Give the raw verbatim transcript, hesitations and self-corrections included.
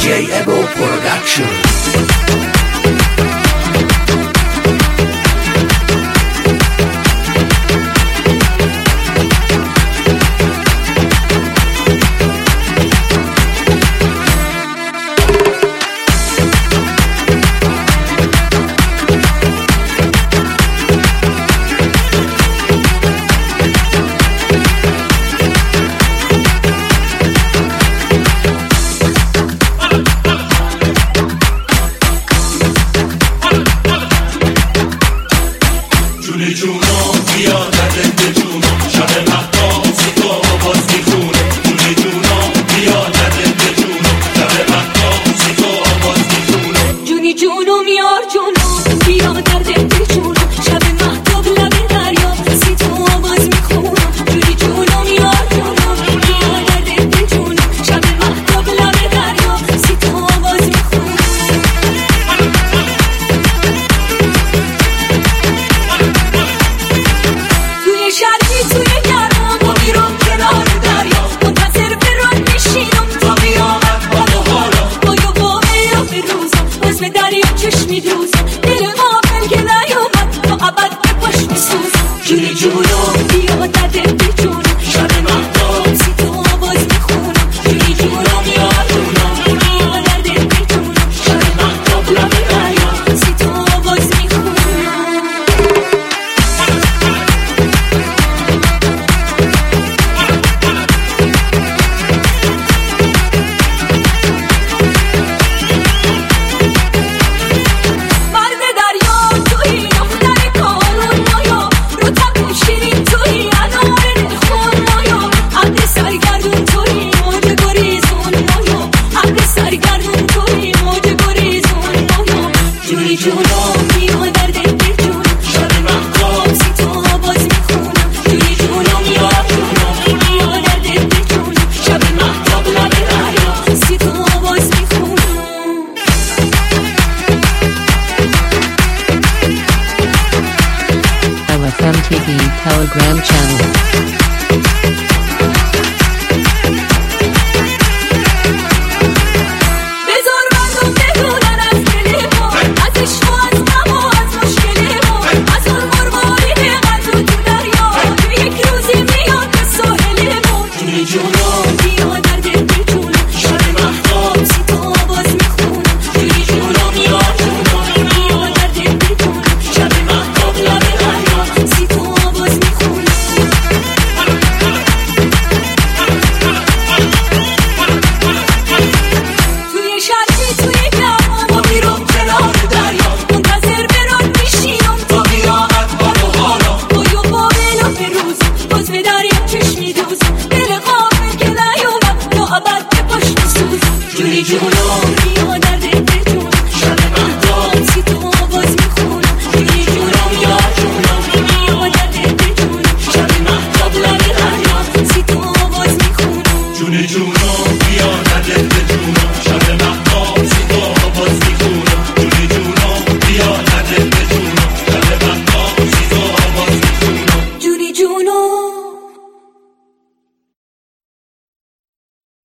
جی ابو پرودکشن. جونی جونم بیا ندنده جونم شب مهتاب سیتا آواز میخونه. جونی جونم بیا ندنده جونم شب مهتاب سیتا آواز میخونه. جونی جونم یار جونم بیا دردنده جونم شب مهتاب لب دریا سیتا آواز میخونه. جونی جونم یار جونم بیا دردنده جونم شب مهتاب لب دریا سیتا آواز میخونه. شرقی توی گرما ما میرم کنار دریا منتظر برات میشینم تا بیامد حال و حالا با یو با الا به روزم باز به دریا چشمی دوزم دل غافل که نیامد تا ابد به پاش میسوزم. جونی جونم بیا دردنده جونم شب مهتاب سیتا آواز میخونم. جونی جونم یار جونم بیا دردنده جونم شب مهتاب لب دریا سیتا آواز میخونم. جونی جونم بیا دردنده جونم شب مهتاب سیتا آواز میخونم. جونی جونم یار جونم بیا دردنده جونم شب مهتاب لب دریا سیتا آواز میخونم. L F M T V Telegram channel. جونی جونم بیا دردنده جونم شب مهتاب سیتا آواز میخونم. جونی جونم یار جونم بیا دردنده جونم شب مهتاب لب دریا سیتا آواز میخونم. جونی جونم بیا ندنده